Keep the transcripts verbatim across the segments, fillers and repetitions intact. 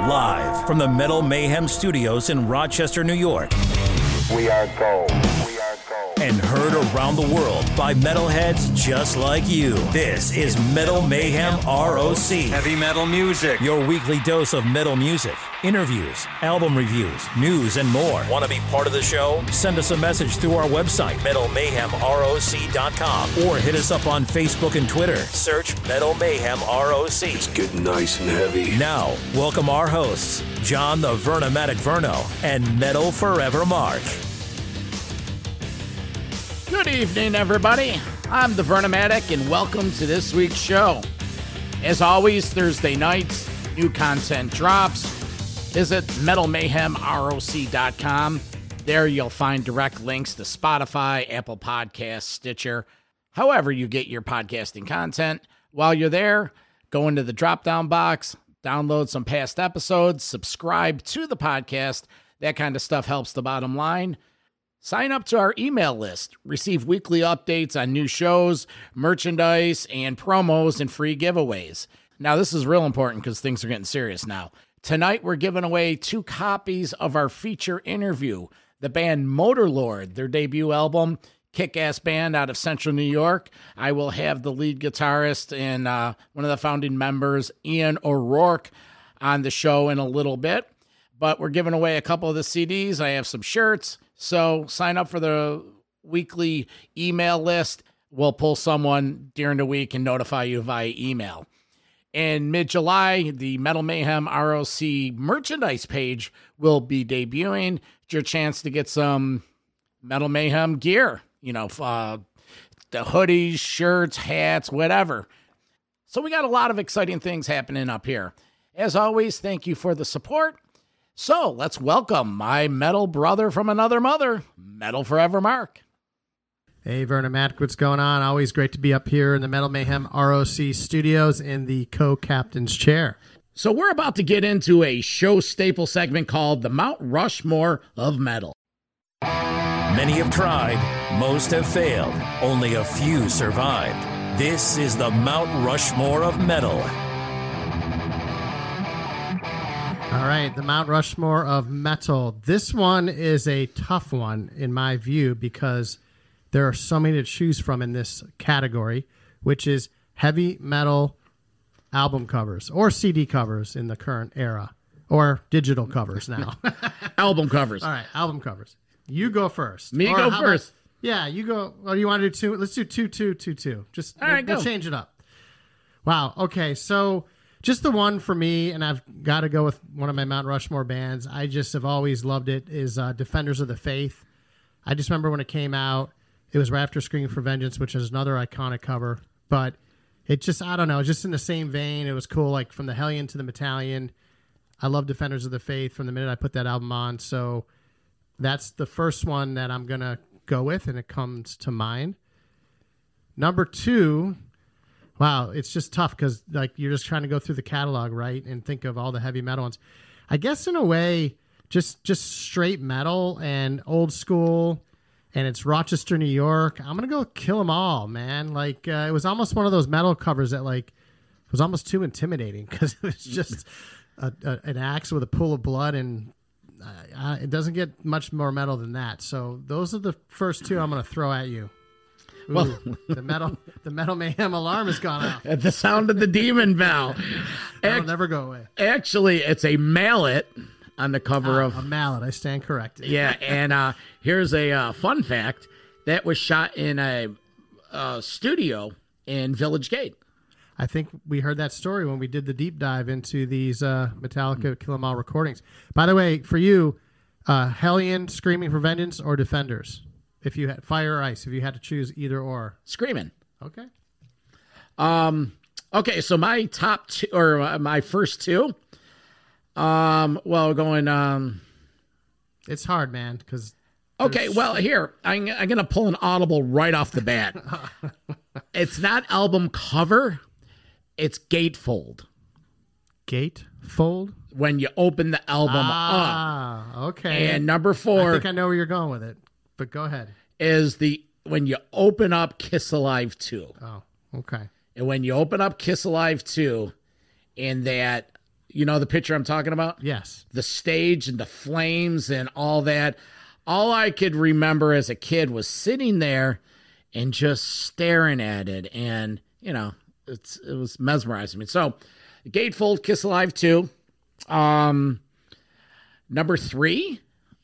Live from the Metal Mayhem Studios in Rochester, New York. We are gold. We are gold. And heard around the world by metalheads just like you. This is Metal Mayhem R O C. Heavy metal music. Your weekly dose of metal music, interviews, album reviews, news, and more. Want to be part of the show? Send us a message through our website, metal mayhem roc dot com, or hit us up on Facebook and Twitter. Search Metal Mayhem R O C. It's getting nice and heavy. Now, welcome our hosts, John the Vernomatic Verno and Metal Forever Mark. Good evening, everybody. I'm the Vernomatic, and welcome to this week's show. As always, Thursday nights, new content drops. Visit metal mayhem roc dot com. There you'll find direct links to Spotify, Apple Podcasts, Stitcher, however you get your podcasting content. While you're there, go into the drop-down box, download some past episodes, subscribe to the podcast. That kind of stuff helps the bottom line. Sign up to our email list, receive weekly updates on new shows, merchandise, and promos and free giveaways. Now, this is real important because things are getting serious now. Tonight, we're giving away two copies of our feature interview. The band Motorlord, their debut album, kick-ass band out of Central New York. I will have the lead guitarist and uh, one of the founding members, Ian O'Rourke, on the show in a little bit. But we're giving away a couple of the C Ds. I have some shirts. So sign up for the weekly email list. We'll pull someone during the week and notify you via email. In mid-July, the Metal Mayhem R O C merchandise page will be debuting. It's your chance to get some Metal Mayhem gear. You know, uh, the hoodies, shirts, hats, whatever. So we got a lot of exciting things happening up here. As always, thank you for the support. So let's welcome my metal brother from another mother, Metal Forever Mark. Hey, Vernomatic, what's going on? Always great to be up here in the Metal Mayhem R O C studios in the co-captain's chair. So we're about to get into a show staple segment called the Mount Rushmore of Metal. Many have tried, most have failed, only a few survived. This is the Mount Rushmore of Metal. All right, the Mount Rushmore of Metal. This one is a tough one, in my view, because there are so many to choose from in this category, which is heavy metal album covers or C D covers in the current era, or digital covers now. Album covers. All right, album covers. You go first. Me or go how first. About, yeah, you go. Well, you want to do two? Let's do two, two, two, two. Just All we'll, right, we'll go. change it up. Wow. Okay, so just the one for me, and I've got to go with one of my Mount Rushmore bands. I just have always loved it, is uh, Defenders of the Faith. I just remember when it came out, it was right after Screaming for Vengeance, which is another iconic cover. But it just, I don't know, just in the same vein. It was cool, like from the Hellion to the Metallion. I love Defenders of the Faith from the minute I put that album on. So that's the first one that I'm going to go with, and it comes to mind. Number two... Wow, it's just tough because like you're just trying to go through the catalog, right, and think of all the heavy metal ones. I guess in a way, just just straight metal and old school, and it's Rochester, New York. I'm gonna go Kill 'Em All, man. Like uh, it was almost one of those metal covers that like was almost too intimidating because it was just a, a, an axe with a pool of blood, and uh, it doesn't get much more metal than that. So those are the first two I'm gonna throw at you. Ooh, well, the metal, the Metal Mayhem alarm has gone off. At the sound of the demon bell. That'll Act- never go away. Actually, it's a mallet on the cover ah, of... A mallet, I stand corrected. Yeah, and uh, here's a uh, fun fact. That was shot in a uh, studio in Village Gate. I think we heard that story when we did the deep dive into these uh, Metallica Kill 'Em All recordings. By the way, for you, uh, Hellion, Screaming for Vengeance, or Defenders? If you had Fire or Ice, if you had to choose either or. Screaming. Okay. Um. Okay, so my top two, or my first two, um, well, going, um. It's hard, man, because... Okay, well, here, I'm, I'm going to pull an audible right off the bat. It's not album cover, it's gatefold. Gatefold? When you open the album ah, up. Okay. And number four... I think I know where you're going with it. But go ahead. Is the when you open up Kiss Alive two. Oh, okay. And when you open up Kiss Alive two, in that You know the picture I'm talking about? Yes. The stage and the flames and all that. All I could remember as a kid was sitting there and just staring at it. And, you know, it's it was mesmerizing me. So, Gatefold, Kiss Alive two. Um, number three,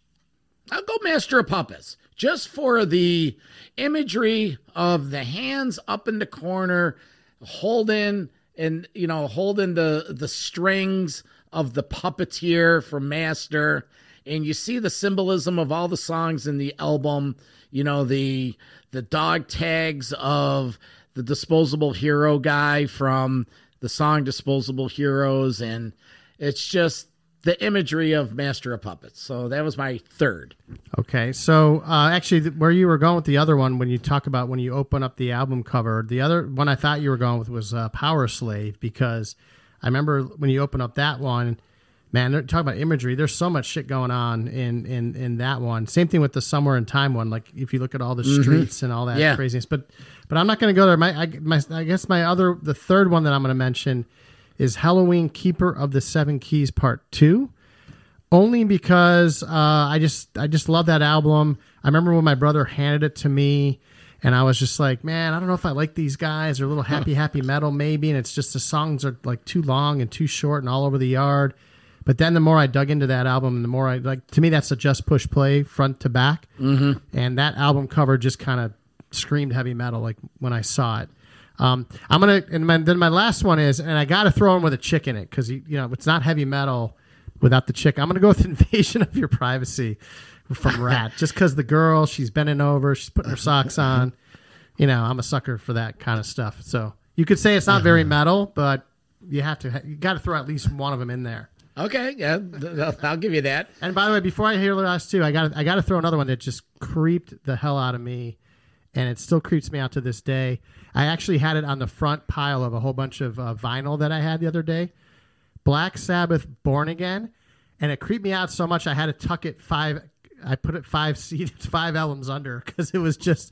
I'll go Master of Puppets. Just for the imagery of the hands up in the corner, holding and, you know, holding the, the strings of the puppeteer from Master. And you see the symbolism of all the songs in the album, you know, the the dog tags of the Disposable Hero guy from the song Disposable Heroes. And it's just the imagery of Master of Puppets. So that was my third. Okay. So uh, actually, th- where you were going with the other one, when you talk about when you open up the album cover, the other one I thought you were going with was uh, Power Slave, because I remember when you open up that one, man, they're talking about imagery. There's so much shit going on in, in, in that one. Same thing with the Somewhere in Time one. Like if you look at all the streets mm-hmm. and all that yeah. craziness, but but I'm not going to go there. My I, my I guess my other the third one that I'm going to mention is Halloween Keeper of the Seven Keys Part Two. Only because uh, I just I just love that album. I remember when my brother handed it to me, and I was just like, man, I don't know if I like these guys. They're a little happy, happy metal maybe, and it's just the songs are like too long and too short and all over the yard. But then the more I dug into that album, and the more I like, to me, that's a Just Push Play front to back, mm-hmm. and that album cover just kind of screamed heavy metal like when I saw it. Um, I'm gonna and my, then my last one is, and I got to throw in with a chick in it because you know it's not heavy metal without the chick. I'm gonna go with Invasion of Your Privacy from Rat, just because the girl, she's bending over, she's putting her socks on. You know, I'm a sucker for that kind of stuff. So you could say it's not very metal, but you have to you got to throw at least one of them in there. Okay, yeah, I'll give you that. And by the way, before I hear the last two, I got I got to throw another one that just creeped the hell out of me, and it still creeps me out to this day. I actually had it on the front pile of a whole bunch of uh, vinyl that I had the other day. Black Sabbath, Born Again, and it creeped me out so much I had to tuck it five. I put it five C Ds, five albums under because it was just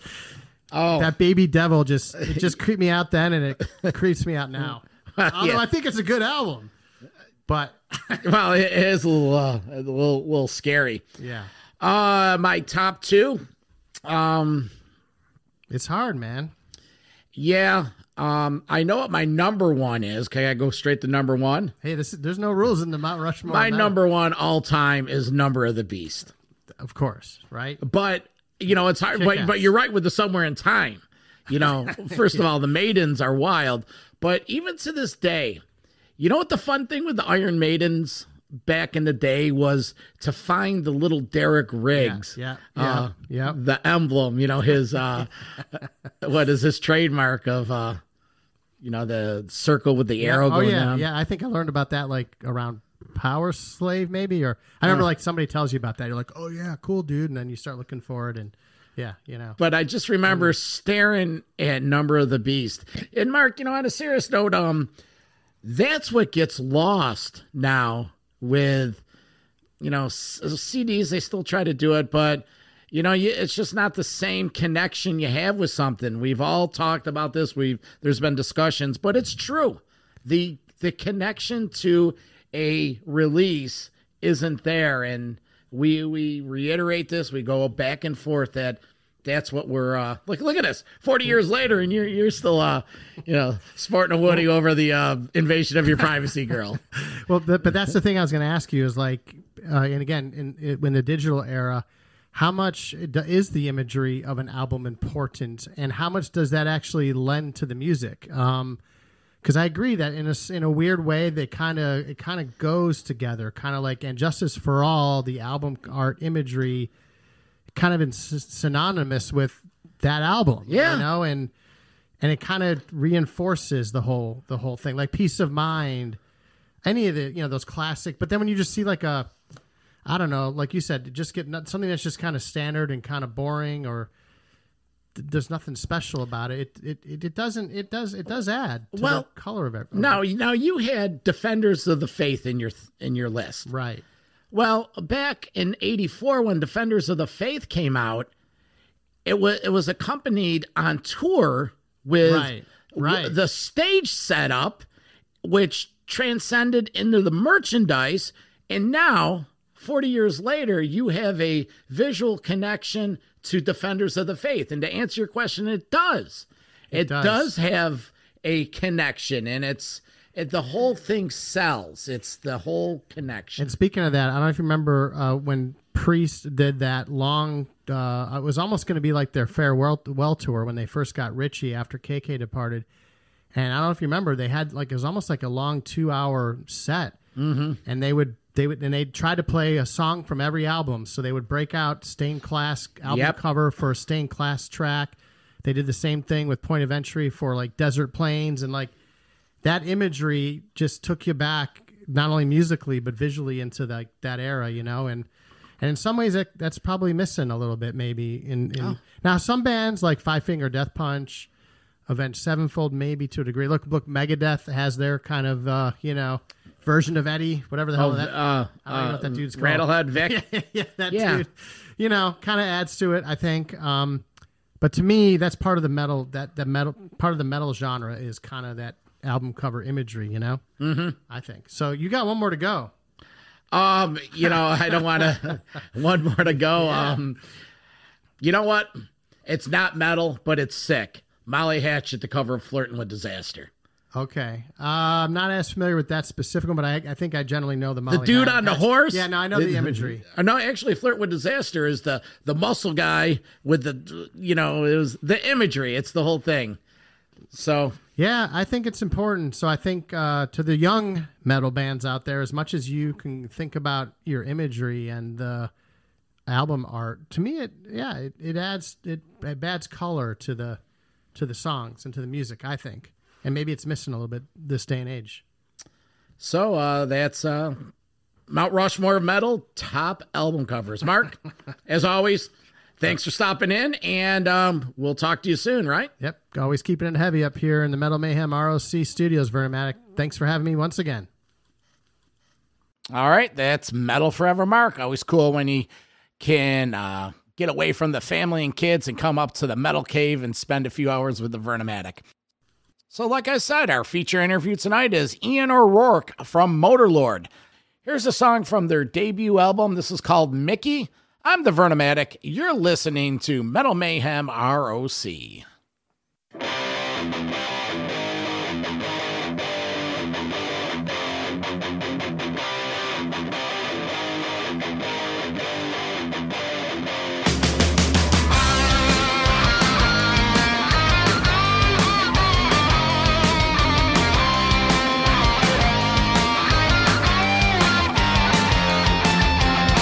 oh that Baby Devil just it just creeped me out then, and it, it creeps me out now. Although yeah. I think it's a good album, but well, it is a little uh, a little little scary. Yeah. Uh, my top two. Um, it's hard, man. Yeah. Um, I know what my number one is. Can I go straight to number one? Hey, this there's no rules in the Mount Rushmore. My number one all time is Number of the Beast. Of course, right? But you know, it's hard. But, but you're right with the Somewhere in Time. You know, first yeah. of all, the Maidens are wild. But even to this day, you know what the fun thing with the Iron Maidens back in the day was to find the little Derek Riggs. Yeah, yeah, uh, yeah. yeah. The emblem, you know, his, uh, what is his trademark of, uh, you know, the circle with the yeah. arrow oh, going yeah, down. Yeah, I think I learned about that like around Power Slave maybe, or I remember uh, like somebody tells you about that. You're like, oh yeah, cool dude. And then you start looking for it and yeah, you know. But I just remember um, staring at Number of the Beast. And Mark, you know, on a serious note, um, that's what gets lost now with, you know, C Ds. They still try to do it, but you know, it's just not the same connection you have with something. We've all talked about this. We've there's been discussions, but it's true. The the connection to a release isn't there, and we we reiterate this. We go back and forth that that's what we're uh look look at us forty years later, and you're you're still uh you know sporting a Woody over the uh Invasion of Your Privacy girl. Well, but, but that's the thing I was going to ask you is like, uh, and again, in, in the digital era, how much is the imagery of an album important, and how much does that actually lend to the music? Um, because I agree that in a in a weird way, they kind of it kind of goes together, kind of like And Justice for All, the album art imagery, kind of in synonymous with that album, yeah, you know, and and it kind of reinforces the whole the whole thing, like Peace of Mind, any of the you know those classic. But then when you just see like a I don't know, like you said, just get something that's just kind of standard and kind of boring, or th- there's nothing special about it. It, it. it doesn't. It does. It does add to well, the color of it. Now, now you had Defenders of the Faith in your in your list, right? Well, back in eighty-four, when Defenders of the Faith came out, it was it was accompanied on tour with right, right. the stage setup, which transcended into the merchandise, and now, forty years later, you have a visual connection to Defenders of the Faith. And to answer your question, it does. It, it does. does have a connection, and it's it, the whole thing sells. It's the whole connection. And speaking of that, I don't know if you remember uh, when Priest did that long, uh, it was almost going to be like their farewell well tour when they first got Richie after K K departed. And I don't know if you remember, they had like, it was almost like a long two hour set. Mm-hmm. And they would, they would, and they'd try to play a song from every album. So they would break out Stained Class album Yep. cover for a Stained Class track. They did the same thing with Point of Entry for like Desert Plains, and like that imagery just took you back, not only musically, but visually into like that era, you know? And, and in some ways that, that's probably missing a little bit, maybe in, in Oh. now some bands like Five Finger Death Punch, Avenged Sevenfold, maybe to a degree. Look, look, Megadeth has their kind of, uh, you know, version of Eddie, whatever the hell Oh, that. uh, I don't know uh, what that dude's called. Rattlehead Vic. yeah, that Yeah. dude. You know, kind of adds to it, I think. Um, but to me, that's part of the metal. That the metal part of the metal genre is kind of that album cover imagery. You know, mm-hmm. I think. So you got one more to go. Um, you know, I don't want to. One more to go. Yeah. Um, you know what? It's not metal, but it's sick. Molly Hatch at the cover of Flirting with Disaster. Okay, uh, I'm not as familiar with that specific one, but I, I think I generally know the Molly The dude Hatch. on the horse? Yeah, no, I know the imagery. Uh, no, actually, Flirt with Disaster is the the muscle guy with the, you know, it was the imagery. It's the whole thing. So Yeah, I think it's important. So I think uh, to the young metal bands out there, as much as you can think about your imagery and the album art, to me, it yeah, it, it adds it, it adds color to the to the songs and to the music, I think. And maybe it's missing a little bit this day and age. So uh, that's uh, Mount Rushmore of Metal top album covers. Mark, as always, thanks for stopping in, and um, we'll talk to you soon, right? Yep, always keeping it heavy up here in the Metal Mayhem R O C studios, Vernomatic. Thanks for having me once again. All right, that's Metal Forever Mark. Always cool when he can uh, get away from the family and kids and come up to the Metal Cave and spend a few hours with the Vernomatic. So like I said, our feature interview tonight is Ian O'Rourke from Motorlord. Here's a song from their debut album. This is called Mickey. I'm the Vernomatic. You're listening to Metal Mayhem R O C.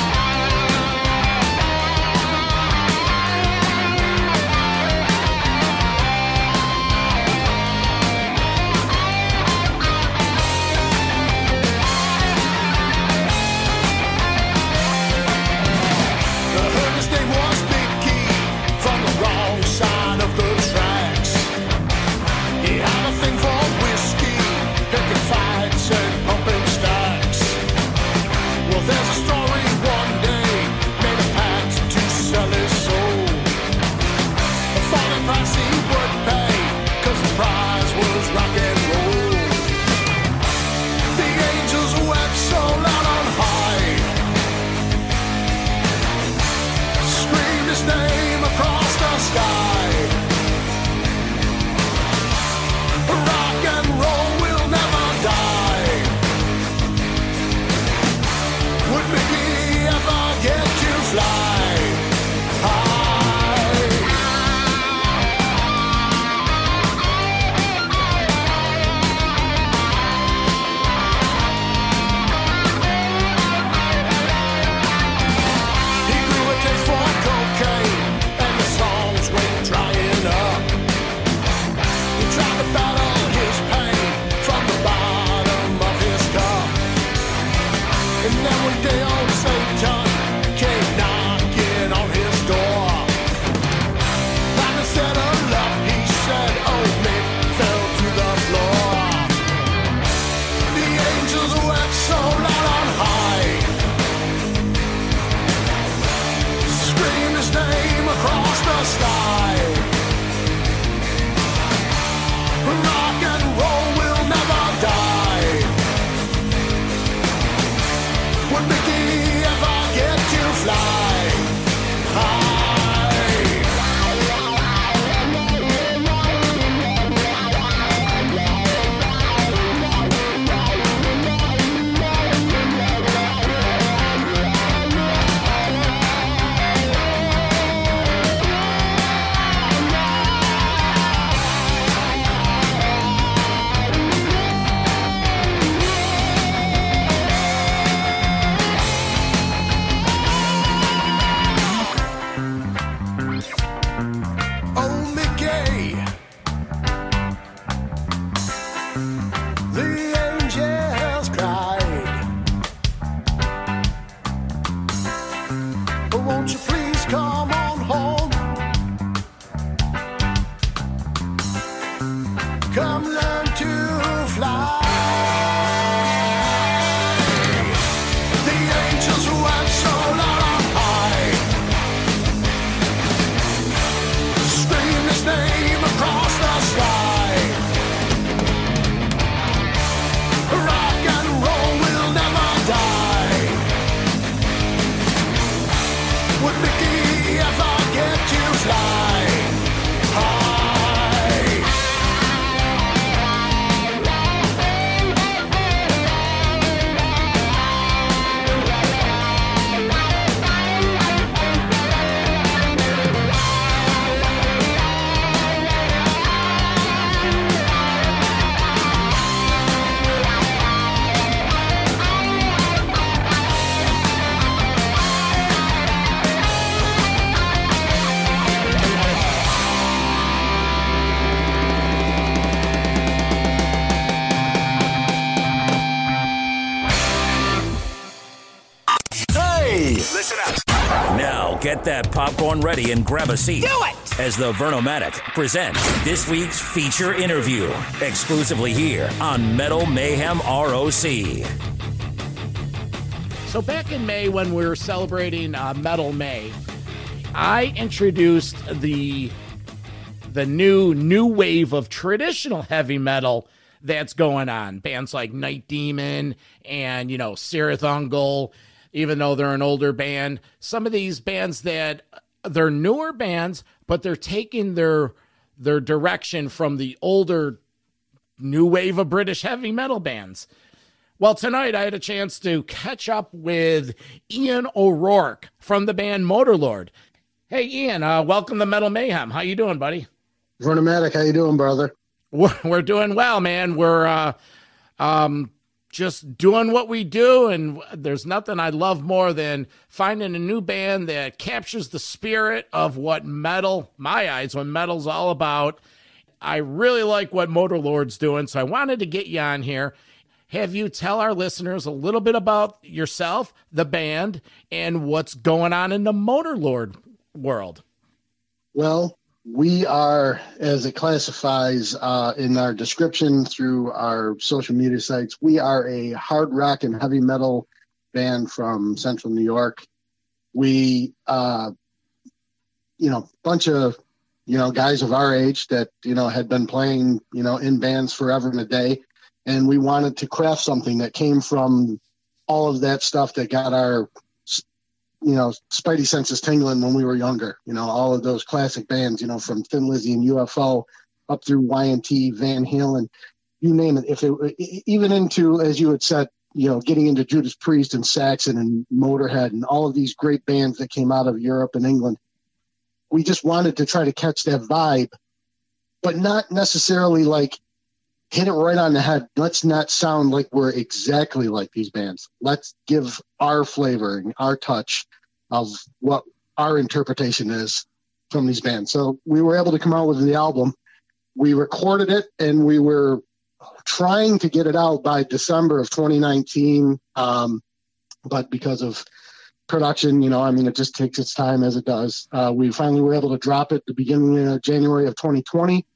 Thank fly high. Get that popcorn ready and grab a seat. Do it! As the Vernomatic presents this week's feature interview, exclusively here on Metal Mayhem R O C. So back in May when we were celebrating uh, Metal May, I introduced the the new new wave of traditional heavy metal that's going on. Bands like Night Demon and, you know, Cirith Ungol, even though they're an older band. Some of these bands that they're newer bands, but they're taking their their direction from the older new wave of British heavy metal bands. Well, tonight I had a chance to catch up with Ian O'Rourke from the band Motorlord. Hey, Ian, uh, welcome to Metal Mayhem. How you doing, buddy? Vernomatic, how you doing, brother? We're, we're doing well, man. We're uh, um, just doing what we do, and there's nothing I love more than finding a new band that captures the spirit of what metal, my eyes, what metal's all about. I really like what Motorlord's doing, so I wanted to get you on here. Have you tell our listeners a little bit about yourself, the band, and what's going on in the Motorlord world? Well, we are, as it classifies uh, in our description through our social media sites, we are a hard rock and heavy metal band from Central New York. We, uh, you know, bunch of, you know, guys of our age that, you know, had been playing, you know, in bands forever and a day. And we wanted to craft something that came from all of that stuff that got our, you know, spidey senses tingling when we were younger. You know, all of those classic bands, you know, from Thin Lizzy and U F O up through Y and T, Van Halen, you name it. If it even into, as you had said, you know, getting into Judas Priest and Saxon and Motorhead and all of these great bands that came out of Europe and England. We just wanted to try to catch that vibe, but not necessarily like hit it right on the head. Let's not sound like we're exactly like these bands. Let's give our flavor and our touch of what our interpretation is from these bands. So we were able to come out with the album. We recorded it and we were trying to get it out by December of twenty nineteen. Um, but because of production, you know, I mean, it just takes its time as it does. Uh, we finally were able to drop it at the beginning of January of twenty twenty.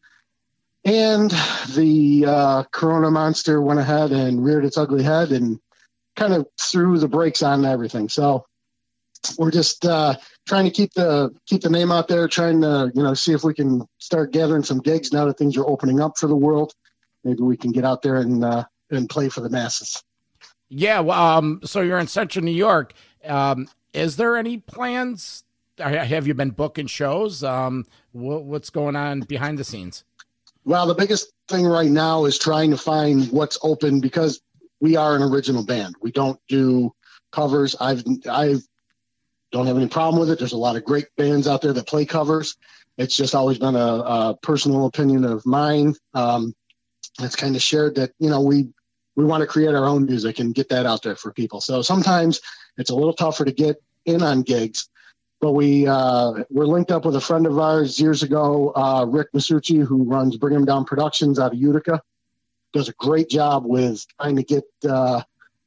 And the uh, Corona monster went ahead and reared its ugly head and kind of threw the brakes on everything. So we're just uh, trying to keep the keep the name out there, trying to, you know, see if we can start gathering some gigs now that things are opening up for the world. Maybe we can get out there and uh, and play for the masses. Yeah. Well, um, so you're in Central New York. Um, is there any plans? Have you been booking shows? Um, what, what's going on behind the scenes? Well, the biggest thing right now is trying to find what's open because we are an original band. We don't do covers. I've I don't have any problem with it. There's a lot of great bands out there that play covers. It's just always been a, a personal opinion of mine. Um, it's kind of shared that, you know, we we want to create our own music and get that out there for people. So sometimes it's a little tougher to get in on gigs, but we uh, we're linked up with a friend of ours years ago, uh, Rick Masucci, who runs Bring 'Em Down Productions out of Utica. Does a great job with trying to get uh,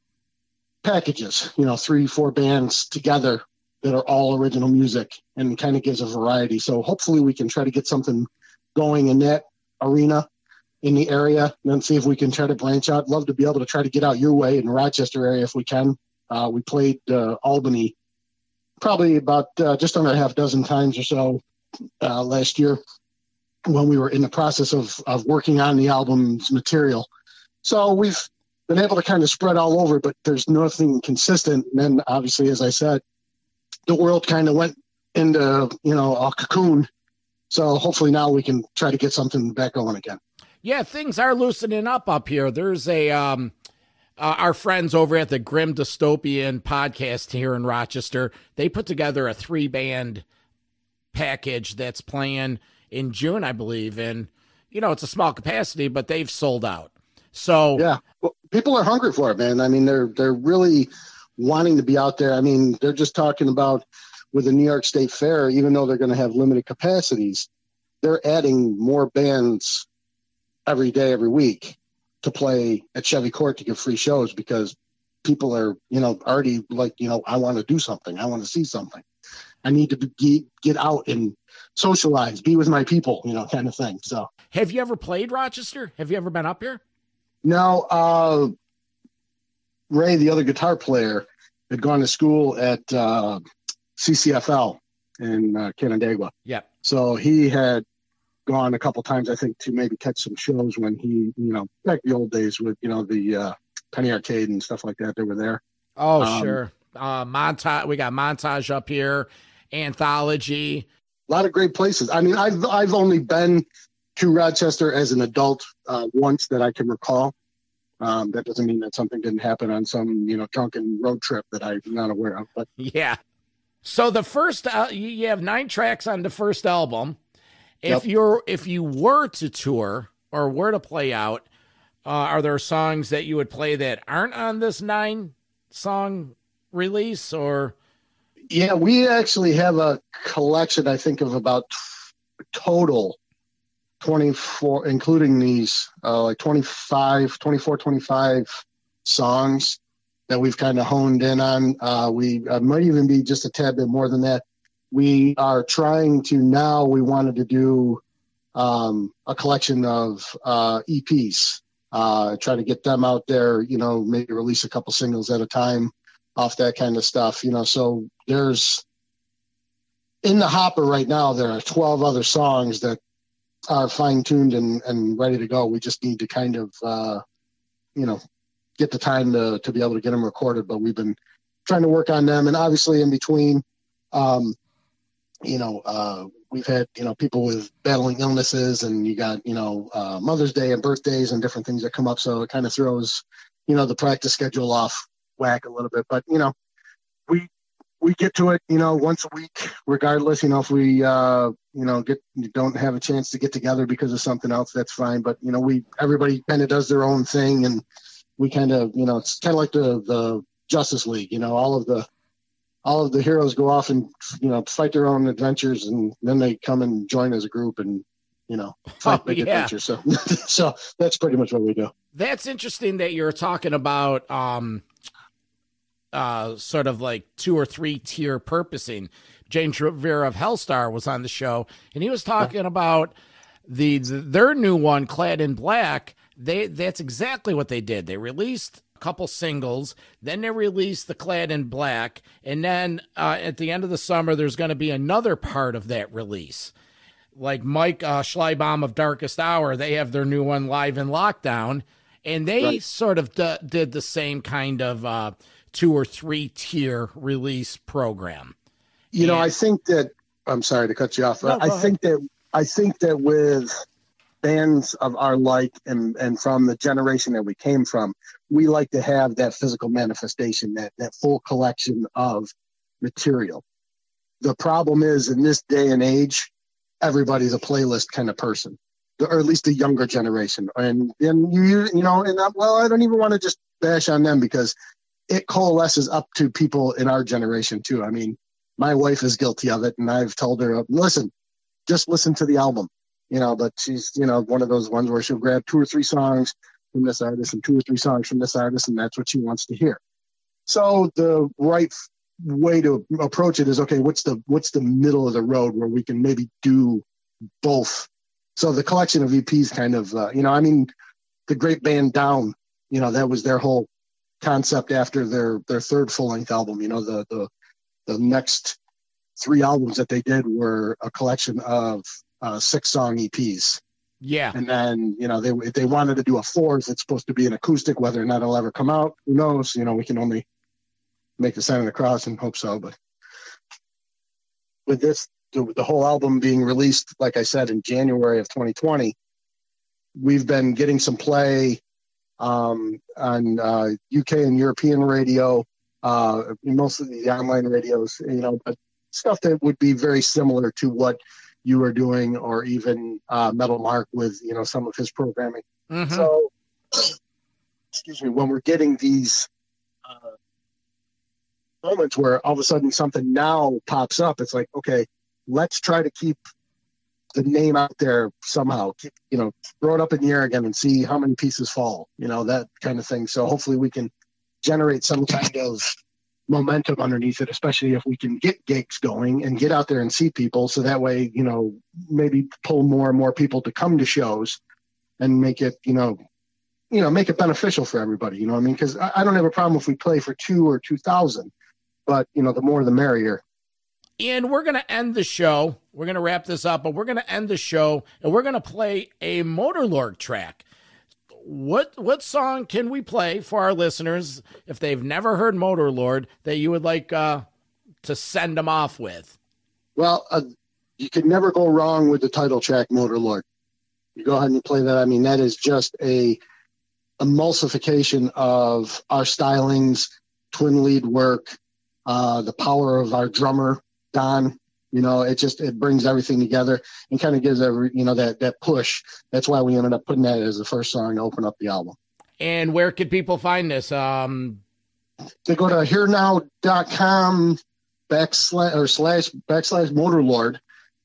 packages, you know, three, four bands together that are all original music and kind of gives a variety. So hopefully we can try to get something going in that arena in the area and then see if we can try to branch out. Love to be able to try to get out your way in the Rochester area if we can. Uh, we played uh, Albany probably about uh, just under a half dozen times or so uh, last year when we were in the process of, of working on the album's material. So we've been able to kind of spread all over, but there's nothing consistent. And then obviously, as I said, the world kind of went into, you know, a cocoon. So hopefully now we can try to get something back going again. Yeah, things are loosening up up here. There's a, um, uh, our friends over at the Grim Dystopian podcast here in Rochester, they put together a three band package that's playing in June, I believe. And, you know, it's a small capacity, but they've sold out. So yeah, well, people are hungry for it, man. I mean, they're, they're really wanting to be out there. I mean, they're just talking about with the New York State Fair, even though they're going to have limited capacities, they're adding more bands every day, every week to play at Chevy Court to give free shows because people are, you know, already like, you know, I want to do something. I want to see something. I need to be, get out and socialize, be with my people, you know, kind of thing. So have you ever played Rochester? Have you ever been up here? No, uh, Ray, the other guitar player, had gone to school at uh, C C F L in uh, Canandaigua. Yeah. So he had gone a couple times, I think, to maybe catch some shows when he, you know, back the old days with, you know, the uh, Penny Arcade and stuff like that. They were there. Oh, um, sure. Uh, Montage. We got Montage up here. Anthology. A lot of great places. I mean, I've I've only been to Rochester as an adult uh, once that I can recall. Um, that doesn't mean that something didn't happen on some, you know, drunken road trip that I'm not aware of. But yeah. So the first, uh, you have nine tracks on the first album. If Yep. you're, if you were to tour or were to play out, uh, are there songs that you would play that aren't on this nine song release? Or yeah, we actually have a collection, I think, of about total twenty-four, including these, uh, like twenty-five, twenty-four, twenty-five songs that we've kind of honed in on. Uh, we uh, might even be just a tad bit more than that. We are trying to now, we wanted to do um, a collection of uh, E Ps, uh, try to get them out there, you know, maybe release a couple singles at a time off that kind of stuff, you know. So there's, in the hopper right now, there are twelve other songs that are fine-tuned and, and ready to go. We just need to kind of, uh, you know, get the time to, to be able to get them recorded, but we've been trying to work on them. And obviously in between, um, you know, uh, we've had, you know, people with battling illnesses, and you got, you know, uh, Mother's Day and birthdays and different things that come up. So it kind of throws, you know, the practice schedule off whack a little bit, but, you know, we, we get to it, you know, once a week, regardless. You know, if we, uh, you know, get don't have a chance to get together because of something else, that's fine. But, you know, we everybody kind of does their own thing, and we kind of, you know, it's kind of like the the Justice League. You know, all of the all of the heroes go off and, you know, fight their own adventures, and then they come and join as a group and, you know, fight Oh, big yeah. adventures. So, so that's pretty much what we do. that's interesting that you're talking about, um, uh, sort of like two or three tier purposing. James Rivera of Hellstar was on the show, and he was talking about the, the their new one, Clad in Black. They that's exactly what they did. They released a couple singles, then they released the Clad in Black, and then uh, at the end of the summer, there's going to be another part of that release. Like Mike uh, Schleibaum of Darkest Hour, they have their new one, Live in Lockdown, and they Right. sort of d- did the same kind of uh, two or three tier release program. You know, And- I think that I'm sorry to cut you off. No, I go think that I think that with bands of our like and, and from the generation that we came from, we like to have that physical manifestation, that, that full collection of material. The problem is in this day and age, everybody's a playlist kind of person, or at least the younger generation. And then you, you know, and I, well, I don't even want to just bash on them because it coalesces up to people in our generation too. I mean, my wife is guilty of it, and I've told her, listen, just listen to the album, you know, but she's, you know, one of those ones where she'll grab two or three songs from this artist and two or three songs from this artist, and that's what she wants to hear. So the right way to approach it is, okay, what's the what's the middle of the road where we can maybe do both? So the collection of E Ps kind of, uh, you know, I mean, the great band Down, you know, that was their whole concept after their their third full-length album. You know, the the the next three albums that they did were a collection of uh, six-song E Ps. Yeah. And then, you know, they if they wanted to do a fourth, it's supposed to be an acoustic. Whether or not it'll ever come out, who knows? You know, we can only make the sign of the cross and hope so. But with this, the, the whole album being released, like I said, in January of twenty twenty, we've been getting some play um, on uh, U K and European radio, uh, mostly the online radios, you know, but stuff that would be very similar to what you are doing, or even uh, Metal Mark with, you know, some of his programming. Mm-hmm. So, excuse me, when we're getting these uh, moments where all of a sudden something now pops up, it's like, okay, let's try to keep the name out there somehow, keep, you know, throw it up in the air again and see how many pieces fall, you know, that kind of thing. So hopefully we can generate some kind of momentum underneath it, especially if we can get gigs going and get out there and see people. So that way, you know, maybe pull more and more people to come to shows and make it, you know, you know, make it beneficial for everybody. You know what I mean? Because I, I don't have a problem if we play for two or two thousand, but you know, the more the merrier. And we're going to end the show. We're going to wrap this up, but we're going to end the show and we're going to play a Motorlord track. What what song can we play for our listeners if they've never heard Motorlord that you would like uh, to send them off with? Well, uh, you can never go wrong with the title track, Motorlord. You go ahead and play that. I mean, that is just a emulsification of our stylings, twin lead work, uh, the power of our drummer, Don. You know, it just, it brings everything together and kind of gives every, you know, that, that push. That's why we ended up putting that as the first song to open up the album. And where could people find this? Um, They go to hearnow.com backslash or slash backslash Motorlord.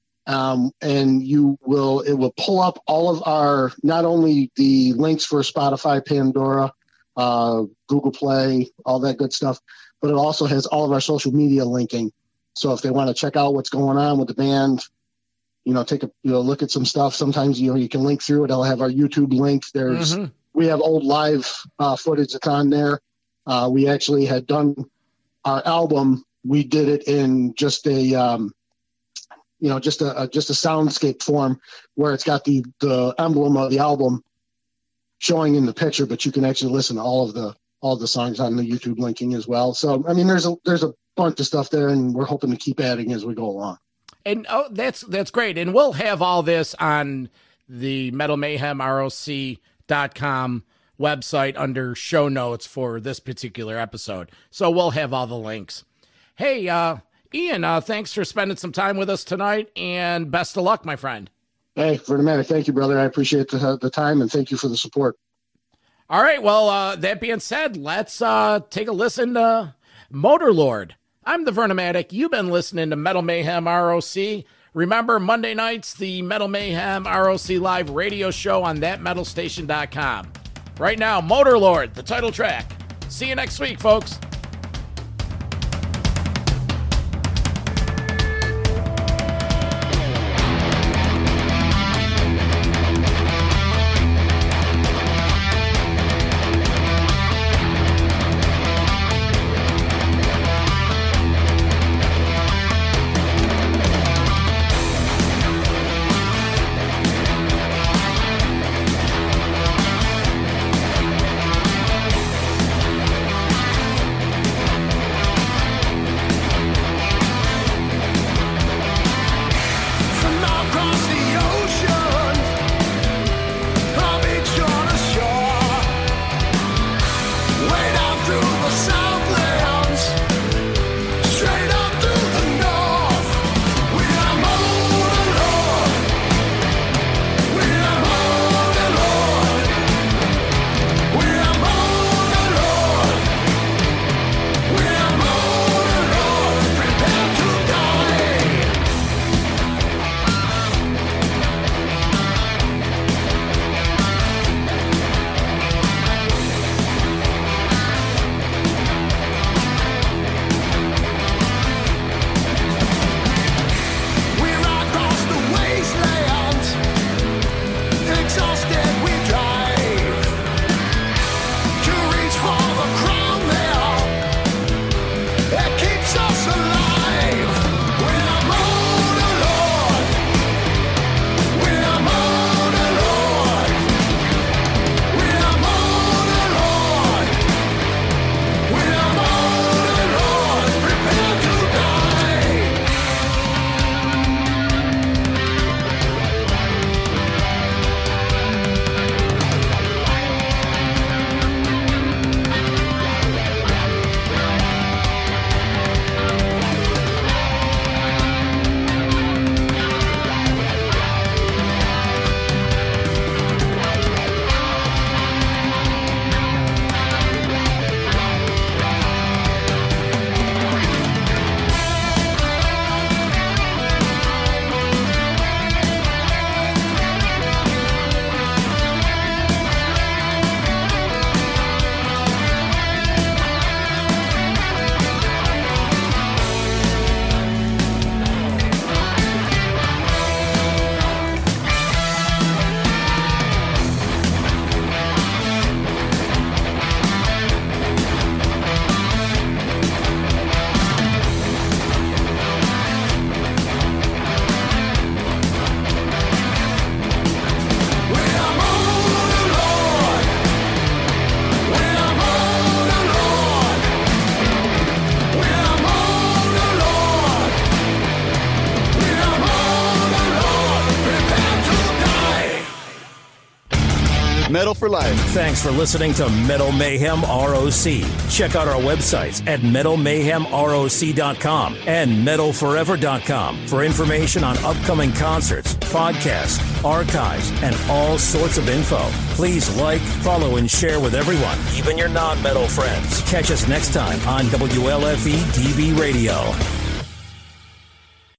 Um, and you will, it will pull up all of our, not only the links for Spotify, Pandora, uh, Google Play, all that good stuff, but it also has all of our social media linking. So if they want to check out what's going on with the band, you know, take a you know look at some stuff. Sometimes you know you can link through it. I'll have our YouTube link. There's mm-hmm. we have old live uh, footage that's on there. Uh, we actually had done our album. We did it in just a um, you know just a, a just a soundscape form where it's got the the emblem of the album showing in the picture, but you can actually listen to all of the all of the songs on the YouTube linking as well. So I mean, there's a there's a bunch of stuff there, and we're hoping to keep adding as we go along. And oh, that's that's great. And we'll have all this on the Metal Mayhem R O C dot com website under show notes for this particular episode. So we'll have all the links. Hey, uh, Ian, uh, thanks for spending some time with us tonight, and best of luck, my friend. Hey, Vernomatic, thank you, brother. I appreciate the, the time, and thank you for the support. All right, well, uh, that being said, let's uh, take a listen to Motorlord. I'm the Vernomatic. You've been listening to Metal Mayhem R O C. Remember, Monday nights, the Metal Mayhem R O C live radio show on that metal station dot com. Right now, Motorlord, the title track. See you next week, folks. Metal for life. Thanks for listening to Metal Mayhem R O C. Check out our websites at metal mayhem R O C dot com and metal forever dot com for information on upcoming concerts, podcasts, archives, and all sorts of info. Please like, follow, and share with everyone, even your non-metal friends. Catch us next time on W L F E D B Radio.